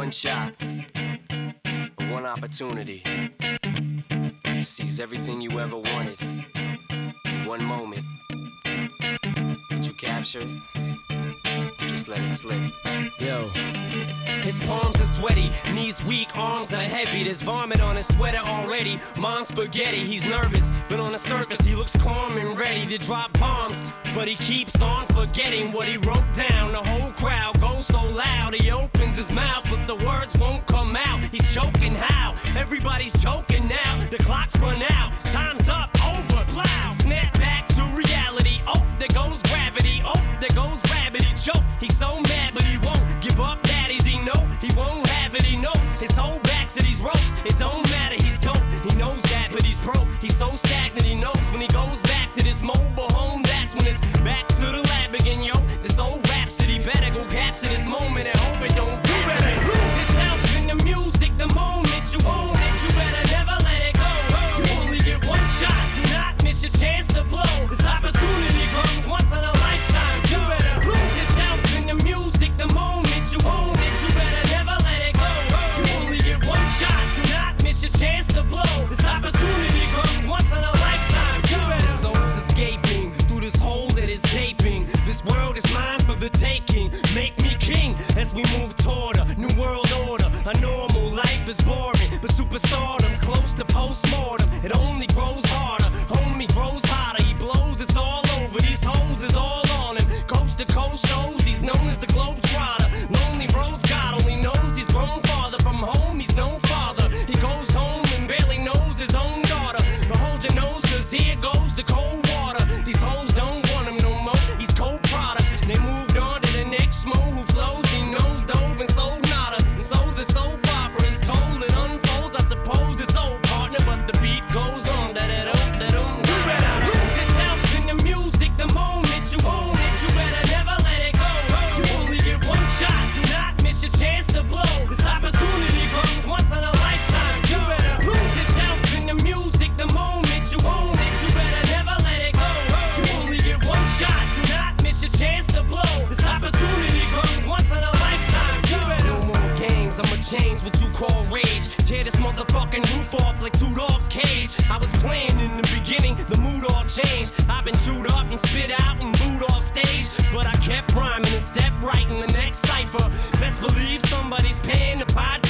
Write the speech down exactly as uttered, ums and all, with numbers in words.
one shot, one opportunity to seize everything you ever wanted in one moment. Did you capture it? Or just let it slip? Yo. His palms are sweaty, knees weak, arms are heavy. There's vomit on his sweater already. Mom's spaghetti, he's nervous, but on the surface he looks calm and ready to drop bombs. But he keeps on forgetting what he wrote down. The whole crowd goes so loud, he opens his mouth, but the words won't come out. He's choking how? Everybody's joking now. The clock's run out, time's up, over, plow. Snap back to reality, oh, there goes gravity. Oh, there goes rabbit, he choke. He's so mad, but he won't give up. Daddies, he know he won't have it. He knows his whole back's to these ropes. It don't matter, he's dope. He knows that, but he's broke. He's so stagnant, he knows when he goes back to this mobile home. That's when it's back to the lab again, yo. This old rhapsody better go capture this moment and hope it don't pass. You better lose yourself in the music the moment you own it. You better never let it go. You only get one shot. Do not miss your chance to blow. This opportunity comes once in a lifetime. You better lose yourself in the music the moment you own it. You better never let it go. You only get one shot. Do not miss your chance to blow. This opportunity comes once in a lifetime. You better. The soul's escaping through this hole that is gaping. This world is mine for the taking. Make me king as we move toward a new world order. A normal life is boring, but superstardom's close to postmortem. It only grows harder, homie grows hotter. He blows, it's all over. These hoes is all on him. Coast to coast shows, he's known as the Globetrotter. Lonely roads, God only knows he's grown farther from home. He's no father. He goes home and barely knows his own daughter. But hold your nose, cause here goes the cold water. These hoes don't want him no more. He's cold product. They moved on to the next mo who flows. He knows dove and sold nada. And so the soap opera is told. It unfolds. I suppose it's old partner, but the beat goes on. Da da da da da. You better lose yourself in the music the moment you own it. You better never let it go. You only get one shot. Do not miss your chance to blow. This opportunity comes once in a lifetime. You better lose yourself in the music the moment you own it. You better never let it go. You only get one shot. Do not miss your chance to blow. This opportunity comes once in a lifetime. You better. No more games. I'ma change what you call rage. Tear this motherfucking roof off like two dogs' cage. I was playing in the beginning, the mood all changed. I've been chewed up and spit out and booed off stage, but I kept rhyming and stepped right in the next cipher. Best believe somebody's paying the podcast.